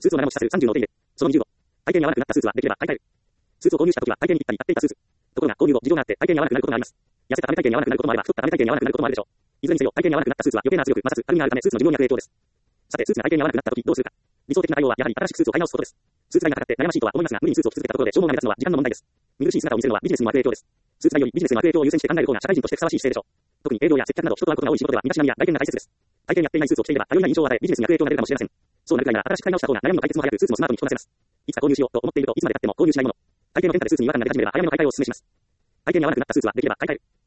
スーツを長持ちさせる30のお手入れ。その20度。体型に合わなくなったスーツはできれば買い替える。スーツを購入したときは体型にぴったり合っていたスーツ。ところが購入後事情があって体型に合わなくなることがあります。痩せたため体型に合わなくなることもあれば、太ったため体型に合わなくなることもあるでしょう。いずれにせよ体型に合わなくなったスーツは余計な圧力、摩擦、たるみがあるためスーツの寿命に悪影響です。さて、スーツが体型に合わなくなったときどうするか。理想的な対応はやはり新しくスーツを買い直すことです。スーツ代がかかって悩ましいとは思いますが、無理にスーツを着続けたところで消耗が目立つのは時間の問題です。見苦しい姿を見せるのはビジネスにも悪影響です。スーツ代よりビジネスへの悪影響を優先して考える方が社会人としてふさわしい姿勢でしょう。特に営業や接客など人と会うことが多い仕事では身だしなみや外見が大切です。体型に合っていないスーツを着ていれば多様な印象を与えビジネスに悪影響が出るかもしれません。そうなるくらいなら新しく買い直した方が悩みの解決も早くスーツもスマートに着こなせます。いつか購入しようと思っているといつまで経っても購入しないもの。体型の変化でスーツに違和感が出始めれば早めの買い替えをお勧めします。体型に合わなくなったスーツはできれば買い替える。